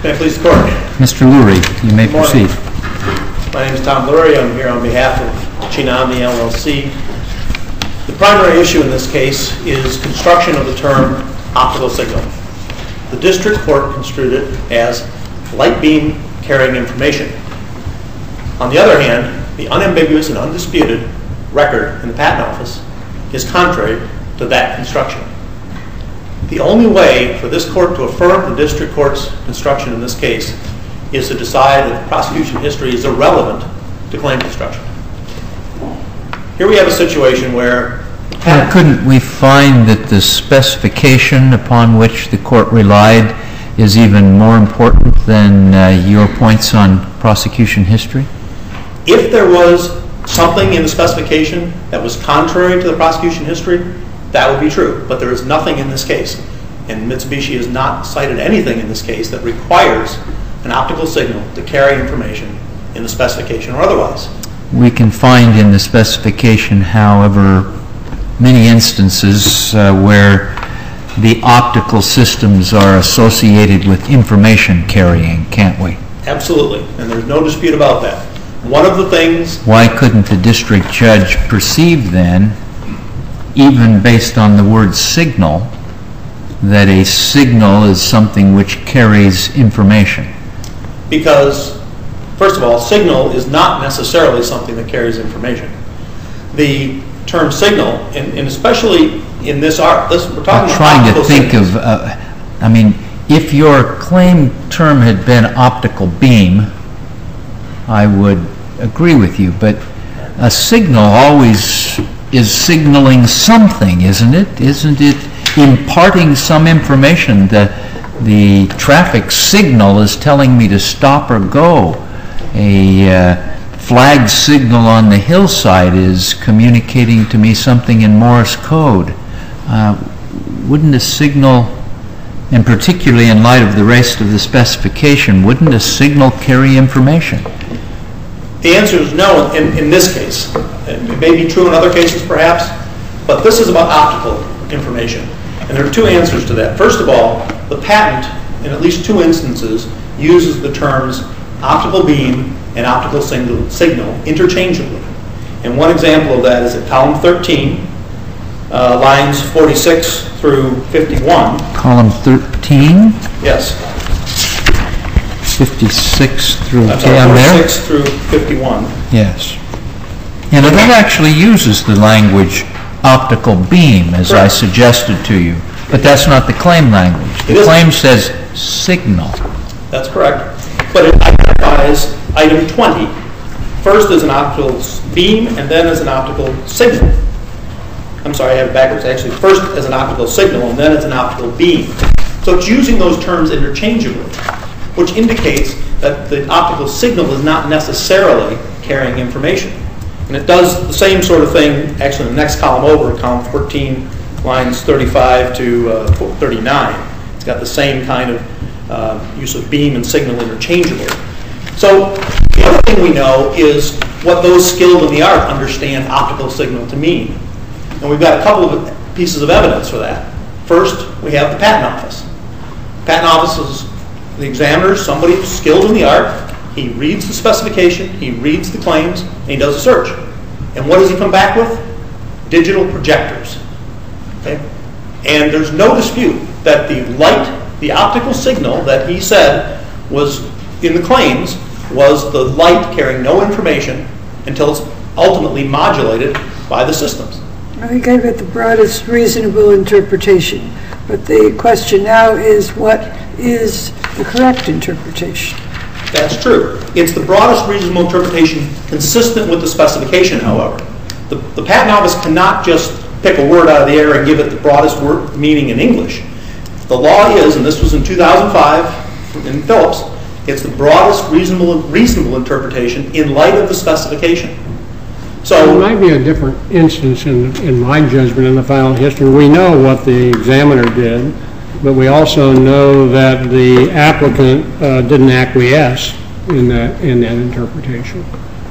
May I please the court? Mr. Lurie, you may proceed. My name is Tom Lurie. I'm here on behalf of Chinami LLC. The primary issue in this case is construction of the term optical signal. The district court construed it as light beam carrying information. On the other hand, the unambiguous and undisputed record in the Patent Office is contrary to that construction. The only way for this court to affirm the district court's construction in this case is to decide that the prosecution history is irrelevant to claim construction. Here we have a situation where... couldn't we find that the specification upon which the court relied is even more important than your points on prosecution history? If there was something in the specification that was contrary to the prosecution history, that would be true, but there is nothing in this case. And Mitsubishi has not cited anything in this case that requires an optical signal to carry information in the specification or otherwise. We can find in the specification, however, many instances where the optical systems are associated with information carrying, can't we? Absolutely, and there's no dispute about that. One of the things... Why couldn't the district judge perceive then, even based on the word signal, that a signal is something which carries information? Because, first of all, signal is not necessarily something that carries information. The term signal, and especially in this art, we're talking about optical signals. I mean, if your claim term had been optical beam, I would agree with you, but a signal always is signaling something, isn't it? Isn't it imparting some information? The traffic signal is telling me to stop or go. A flag signal on the hillside is communicating to me something in Morse code. Wouldn't a signal, and particularly in light of the rest of the specification, wouldn't a signal carry information? The answer is no in this case. It may be true in other cases perhaps, but this is about optical information. And there are two answers to that. First of all, the patent, in at least two instances, uses the terms optical beam and optical signal interchangeably. And one example of that is at column 13, lines 46 through 51. Column 13? Yes. 56 through... I'm 46 through 51. Yes. And that actually uses the language optical beam, as I suggested to you. But that's not the claim language. The claim says signal. That's correct. But it identifies item 20. First as an optical beam and then as an optical signal. I'm sorry, I have it backwards. Actually, first as an optical signal and then as an optical beam. So it's using those terms interchangeably, which indicates that the optical signal is not necessarily carrying information. And it does the same sort of thing, actually in the next column over, column 14, lines 35 to 39. It's got the same kind of use of beam and signal interchangeably. So the other thing we know is what those skilled in the art understand optical signal to mean. And we've got a couple of pieces of evidence for that. First, we have the Patent Office. Patent Office is the examiner, somebody skilled in the art. He reads the specification, he reads the claims, and he does a search. And what does he come back with? Digital projectors. Okay? And there's no dispute that the light, the optical signal that he said was in the claims was the light carrying no information until it's ultimately modulated by the systems. I think I got the broadest reasonable interpretation. But the question now is, what is the correct interpretation? That's true. It's the broadest reasonable interpretation consistent with the specification, however. The Patent Office cannot just pick a word out of the air and give it the broadest word meaning in English. The law is, and this was in 2005 in Phillips, it's the broadest reasonable interpretation in light of the specification. So it might be a different instance in my judgment in the file history. We know what the examiner did, but we also know that the applicant didn't acquiesce in that interpretation.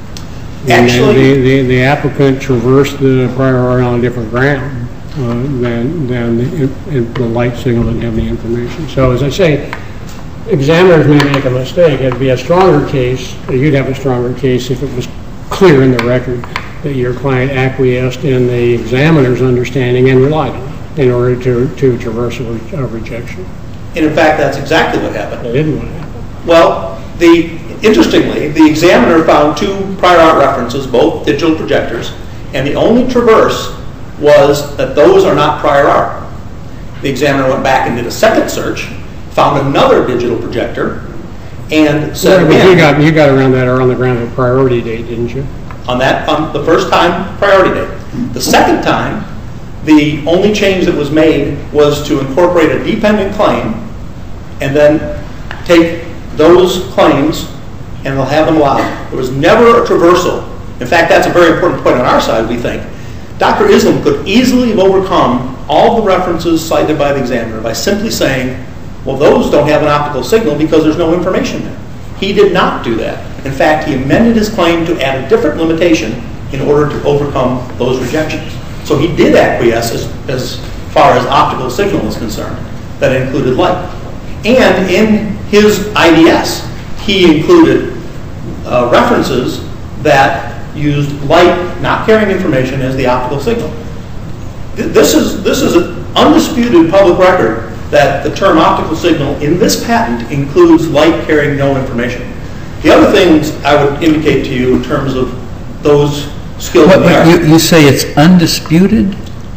Actually, the applicant traversed the prior art on a different ground than the light signal didn't have the information. So as I say, examiners may make a mistake. It'd be a stronger case, or you'd have a stronger case if it was clear in the record that your client acquiesced in the examiner's understanding and relied on it in order to traverse a rejection. And in fact, that's exactly what happened. It didn't want to happen. Well, interestingly, the examiner found 2 prior art references, both digital projectors, and the only traverse was that those are not prior art. The examiner went back and did a second search, found another digital projector, and said again, you got around that on the ground of priority date, didn't you? on the first time, priority date. The second time, the only change that was made was to incorporate a dependent claim and then take those claims and they'll have them allowed. There was never a traversal. In fact, that's a very important point on our side, we think. Dr. Islam could easily have overcome all the references cited by the examiner by simply saying, well, those don't have an optical signal because there's no information there. He did not do that. In fact, he amended his claim to add a different limitation in order to overcome those rejections. So he did acquiesce as far as optical signal is concerned. That included light. And in his IDS, he included references that used light not carrying information as the optical signal. This is an undisputed public record that the term optical signal in this patent includes light carrying no information. The other things I would indicate to you in terms of those skilled in the art. You say it's undisputed?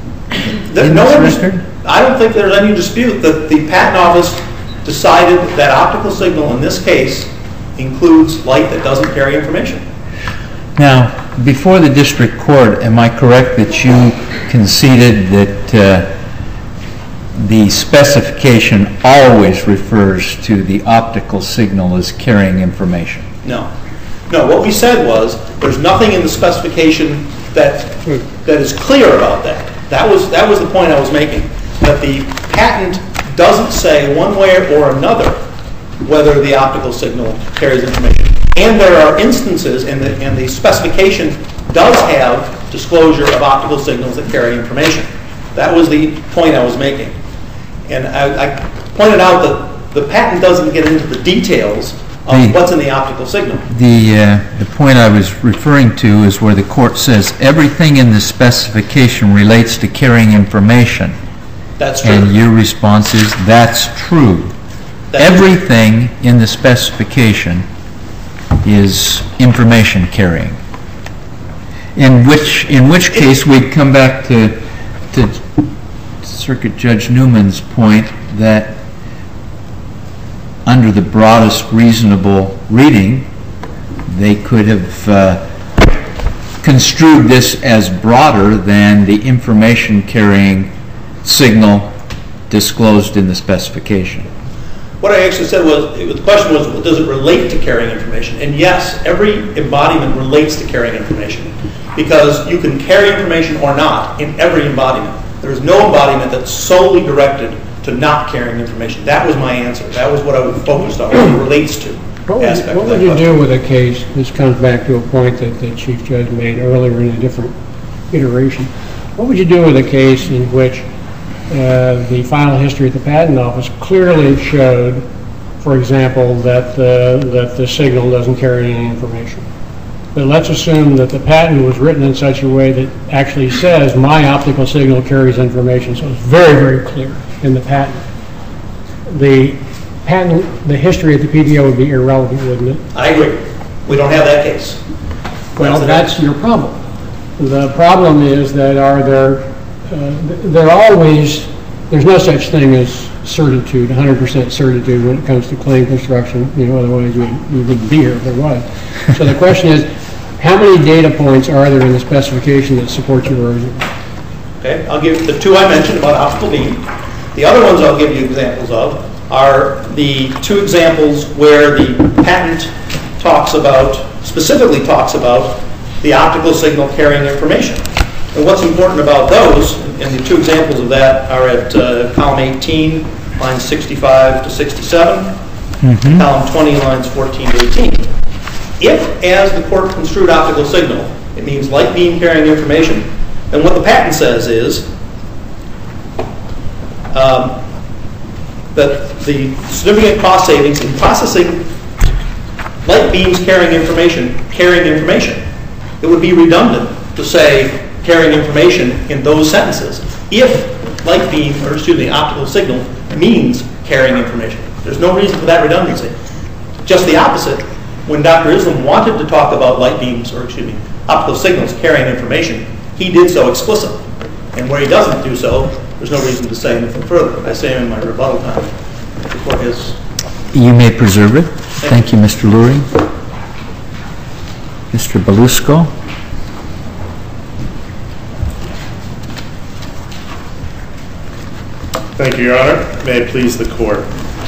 I don't think there's any dispute that the patent office decided that optical signal in this case includes light that doesn't carry information. Now, before the district court, am I correct that you conceded that the specification always refers to the optical signal as carrying information? No. No, what we said was there's nothing in the specification that is clear about that. That was the point I was making, that the patent doesn't say one way or another whether the optical signal carries information. And there are instances, and the specification does have disclosure of optical signals that carry information. That was the point I was making. And I pointed out that the patent doesn't get into the details of what's in the optical signal. The point I was referring to is where the court says everything in the specification relates to carrying information. That's true. And your response is that's true. Everything in the specification is information carrying. In which case we'd come back to Circuit Judge Newman's point that under the broadest reasonable reading, they could have construed this as broader than the information carrying signal disclosed in the specification. What I actually said was, the question was, does it relate to carrying information? And yes, every embodiment relates to carrying information because you can carry information or not in every embodiment. There is no embodiment that's solely directed to not carrying information. That was my answer. That was what I was focused on, what it relates to. What would you do with a case, this comes back to a point that the Chief Judge made earlier in a different iteration, what would you do with a case in which the file history at the Patent Office clearly showed, for example, that the signal doesn't carry any information? But let's assume that the patent was written in such a way that actually says my optical signal carries information, so it's very, very clear in the patent. The history at the PTO would be irrelevant, wouldn't it? I agree. We don't have that case. Well, that's your problem. The problem is that there's no such thing as certitude, 100% certitude when it comes to claim construction. Otherwise you wouldn't be here if there was. So the question is, how many data points are there in the specification that support your argument? Okay, I'll give the 2 I mentioned about optical beam. The other ones I'll give you examples of are the 2 examples where the patent specifically talks about the optical signal carrying information. And what's important about those, and the 2 examples of that are at column 18, lines 65 to 67, column 20, lines 14 to 18. If, as the court construed optical signal, it means light beam carrying information, then what the patent says is that the significant cost savings in processing light beams carrying information. It would be redundant to say carrying information in those sentences if light beam, or excuse me, optical signal means carrying information. There's no reason for that redundancy. Just the opposite. When Dr. Islam wanted to talk about light beams, or excuse me, optical signals carrying information, he did so explicitly. And where he doesn't do so, there's no reason to say anything further. I say in my rebuttal time. The court has. You may preserve it. Thank you, Mr. Lurie. Mr. Belusco. Thank you, Your Honor. May it please the court.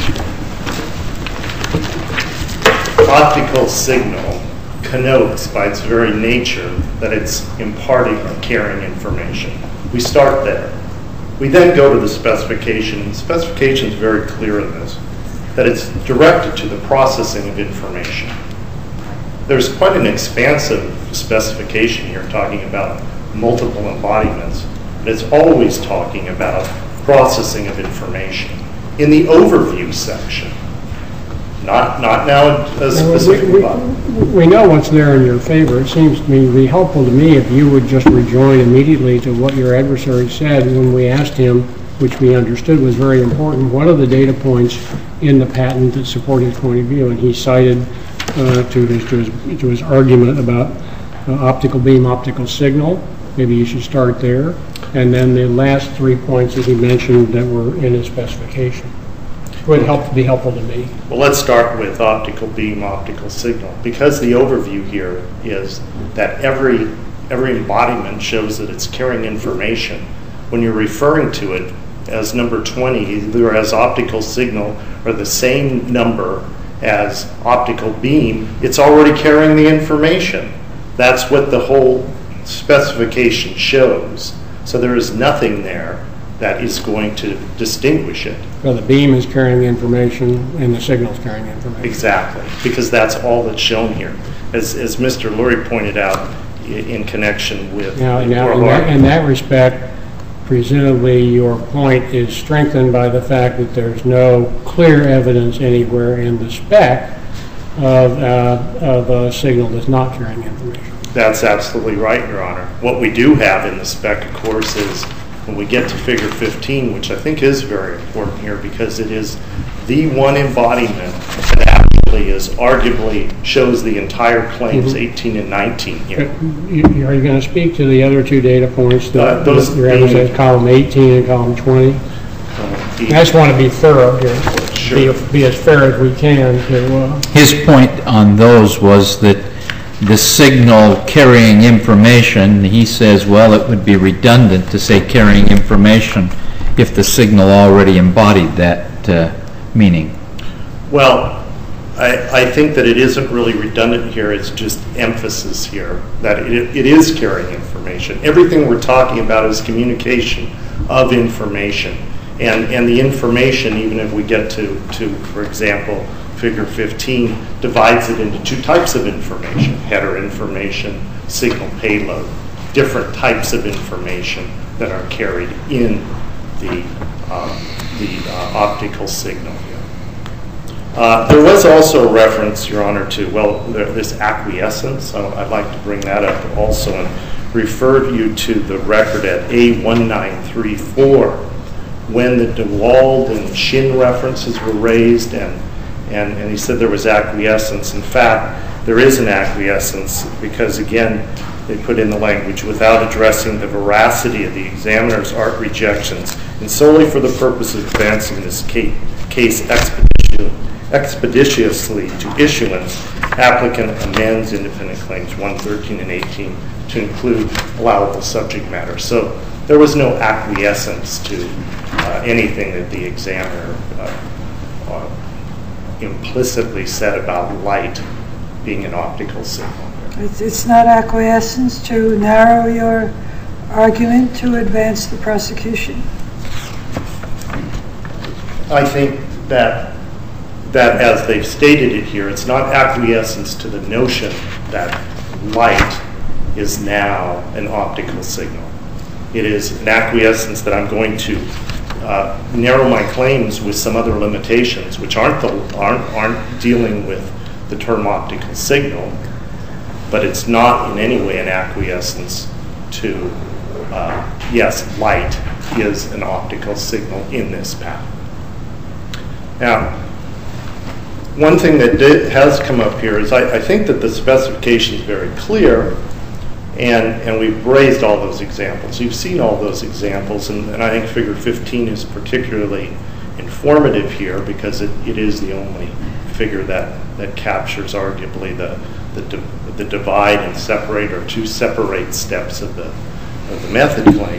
Optical signal connotes by its very nature that it's imparting or carrying information. We start there. We then go to the specification. The specification is very clear in this, that it's directed to the processing of information. There's quite an expansive specification here talking about multiple embodiments, but it's always talking about processing of information. In the overview section, not now a specific embodiment. We know what's there in your favor. It seems to me to be helpful to me if you would just rejoin immediately to what your adversary said when we asked him, which we understood was very important, what are the data points in the patent that support his point of view? And he cited to his argument about optical beam, optical signal. Maybe you should start there. And then the last 3 points that he mentioned that were in his specification would be helpful to me. Well, let's start with optical beam, optical signal, because the overview here is that every embodiment shows that it's carrying information. When you're referring to it as number 20, either as optical signal or the same number as optical beam, it's already carrying the information. That's what the whole specification shows. So there is nothing there that is going to distinguish it. So the beam is carrying information and the signal is carrying information. Exactly, because that's all that's shown here. As Mr. Lurie pointed out in connection with Now in that respect, presumably your point is strengthened by the fact that there's no clear evidence anywhere in the spec of a signal that's not carrying information. That's absolutely right, Your Honor. What we do have in the spec, of course, is when we get to figure 15, which I think is very important here because it is the one embodiment that actually arguably shows the entire claims 18 and 19 here. Are you going to speak to the other two data points, those your evidence, column 18 and column 20? I just want to be thorough here. Sure. Be as fair as we can. His point on those was that the signal carrying information, he says, well, it would be redundant to say carrying information if the signal already embodied that meaning. Well, I think that it isn't really redundant here. It's just emphasis here that it is carrying information. Everything we're talking about is communication of information. And the information, even if we get to for example, figure 15 divides it into two types of information: header information, signal payload, different types of information that are carried in the optical signal here. There was also a reference, Your Honor, to, well, this acquiescence. So I'd like to bring that up also and refer you to the record at A1934 when the DeWald and Shin references were raised, and he said there was acquiescence. In fact, there is an acquiescence because, again, they put in the language, without addressing the veracity of the examiner's art rejections, and solely for the purpose of advancing this case expeditiously to issuance, applicant amends independent claims 113 and 18 to include allowable subject matter. So there was no acquiescence to anything that the examiner implicitly said about light being an optical signal. It's not acquiescence to narrow your argument to advance the prosecution? I think that as they've stated it here, it's not acquiescence to the notion that light is now an optical signal. It is an acquiescence that I'm going to narrow my claims with some other limitations, which aren't dealing with the term optical signal, but it's not in any way an acquiescence to, yes, light is an optical signal in this patent. Now, one thing that has come up here is I think that the specification is very clear, and we've raised all those examples. You've seen all those examples, and I think Figure 15 is particularly informative here because it is the only figure that captures arguably the divide and separate, or two separate steps of the method claim.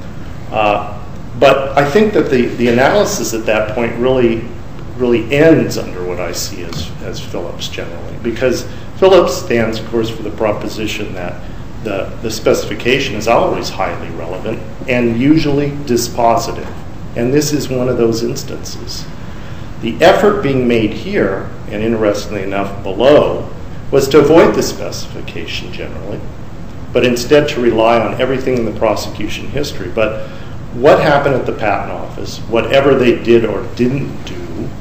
But I think that the analysis at that point really ends under what I see as Phillips generally, because Phillips stands, of course, for the proposition that the specification is always highly relevant and usually dispositive, and this is one of those instances. The effort being made here, and interestingly enough below, was to avoid the specification generally, but instead to rely on everything in the prosecution history. But what happened at the Patent Office, whatever they did or didn't do,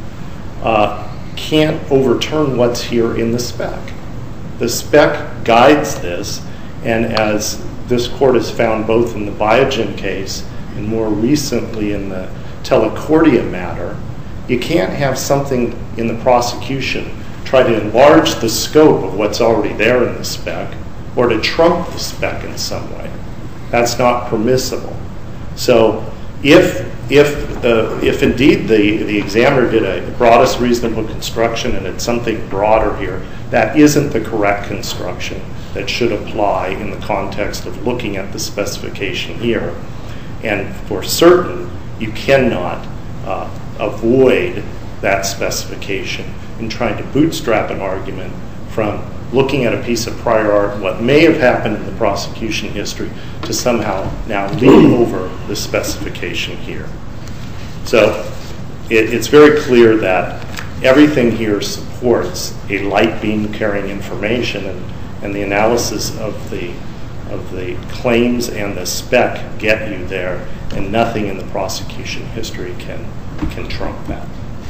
can't overturn what's here in the spec. The spec guides this, and as this court has found both in the Biogen case and more recently in the Telecordia matter, you can't have something in the prosecution try to enlarge the scope of what's already there in the spec or to trump the spec in some way. That's not permissible. So if indeed the examiner did a broadest reasonable construction and it's something broader here, that isn't the correct construction that should apply in the context of looking at the specification here. And for certain, you cannot avoid that specification in trying to bootstrap an argument from looking at a piece of prior art, what may have happened in the prosecution history, to somehow now lean over the specification here. So it's very clear that everything here supports a light beam carrying information, and the analysis of the claims and the spec get you there, and nothing in the prosecution history can trump that.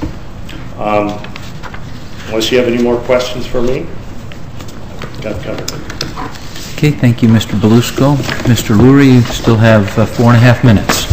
Unless you have any more questions for me, got covered. Okay, thank you, Mr. Belusco. Mr. Lurie, you still have 4.5 minutes.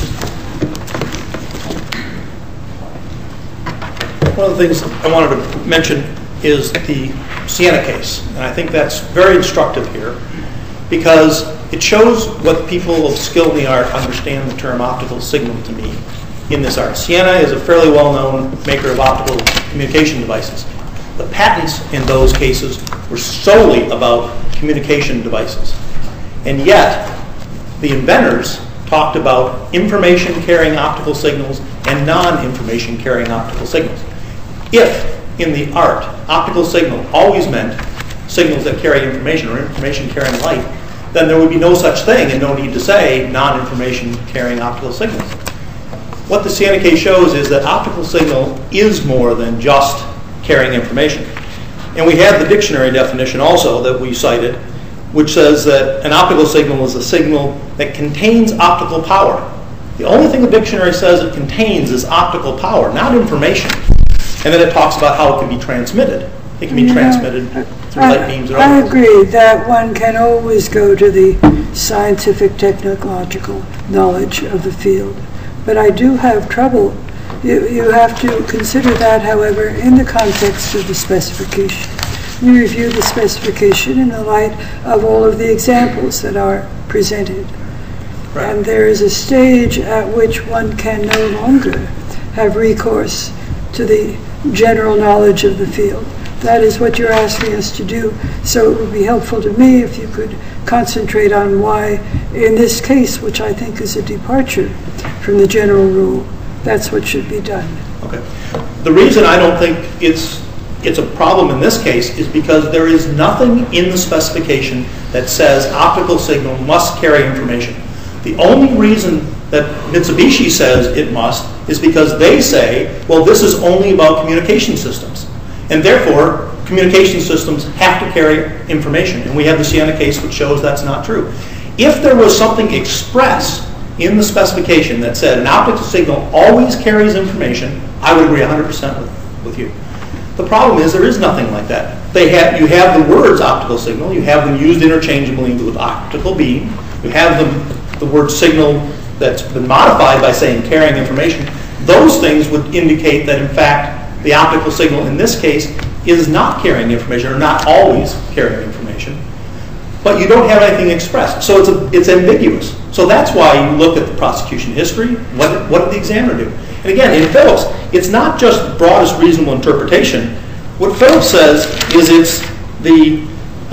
One of the things I wanted to mention is the Siena case, and I think that's very instructive here because it shows what people of skill in the art understand the term optical signal to mean in this art. Siena is a fairly well-known maker of optical communication devices. The patents in those cases were solely about communication devices, and yet the inventors talked about information-carrying optical signals and non-information carrying optical signals. If, in the art, optical signal always meant signals that carry information or information carrying light, then there would be no such thing and no need to say non-information carrying optical signals. What the Siena case shows is that optical signal is more than just carrying information. And we have the dictionary definition also that we cited, which says that an optical signal is a signal that contains optical power. The only thing the dictionary says it contains is optical power, not information. And then it talks about how it can be transmitted. It can be transmitted through light beams or I otherwise. agree that one can always go to the scientific, technological knowledge of the field. But I do have trouble. You have to consider that, however, in the context of the specification. We review the specification in the light of all of the examples that are presented. Right. And there is a stage at which one can no longer have recourse to the general knowledge of the field. That is what you're asking us to do. So it would be helpful to me if you could concentrate on why, in this case, which I think is a departure from the general rule, that's what should be done. Okay. The reason I don't think it's a problem in this case is because there is nothing in the specification that says optical signal must carry information. The only reason that Mitsubishi says it must is because they say, well, this is only about communication systems. And therefore, communication systems have to carry information. And we have the Siena case which shows that's not true. If there was something express in the specification that said an optical signal always carries information, I would agree 100% with you. The problem is there is nothing like that. You have the words optical signal, you have them used interchangeably with optical beam, you have the word signal that's been modified by saying carrying information. Those things would indicate that in fact the optical signal in this case is not carrying information or not always carrying information. But you don't have anything expressed, so it's ambiguous. So that's why you look at the prosecution history. What did the examiner do? And again, in Phillips, it's not just the broadest reasonable interpretation. What Phillips says is it's the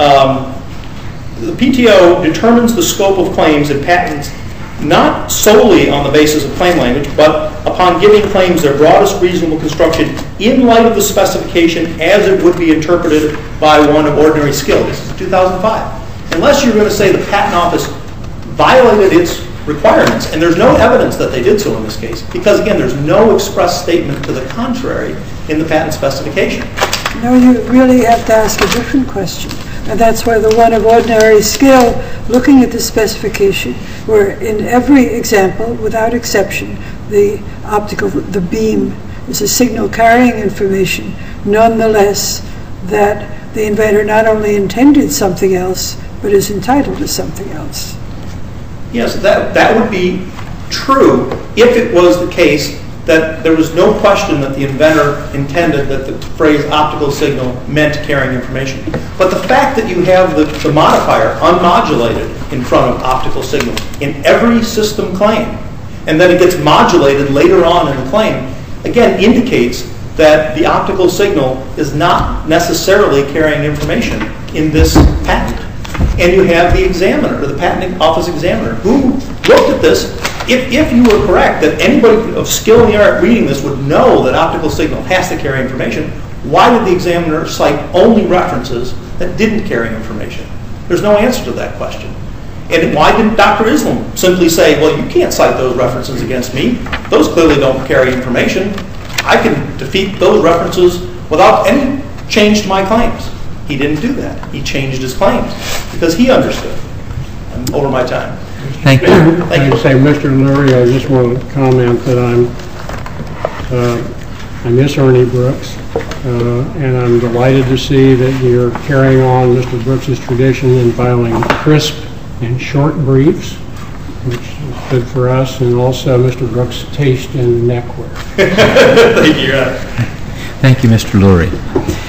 PTO determines the scope of claims and patents not solely on the basis of claim language, but upon giving claims their broadest reasonable construction in light of the specification as it would be interpreted by one of ordinary skill. This is 2005. Unless you're going to say the Patent Office violated its requirements, and there's no evidence that they did so in this case, because again, there's no express statement to the contrary in the patent specification. No, you really have to ask a different question. And that's where the one of ordinary skill, looking at the specification, where in every example, without exception, the beam is a signal carrying information, nonetheless, that the inventor not only intended something else, but is entitled to something else. Yes, that would be true if it was the case that there was no question that the inventor intended that the phrase optical signal meant carrying information. But the fact that you have the modifier unmodulated in front of optical signal in every system claim, and then it gets modulated later on in the claim, again indicates that the optical signal is not necessarily carrying information in this patent. And you have the examiner, or the Patent Office examiner, who looked at this. If you were correct that anybody of skill in the art reading this would know that optical signal has to carry information, why did the examiner cite only references that didn't carry information? There's no answer to that question. And why didn't Dr. Islam simply say, well, you can't cite those references against me. Those clearly don't carry information. I can defeat those references without any change to my claims. He didn't do that. He changed his claims because he understood. I'm over my time. Thank you. Thank you. Say, Mr. Lurie, I just want to comment that I miss Ernie Brooks, and I'm delighted to see that you're carrying on Mr. Brooks's tradition in filing crisp and short briefs, which is good for us, and also Mr. Brooks' taste in neckwear. Thank you, Your Honor. Thank you, Mr. Lurie.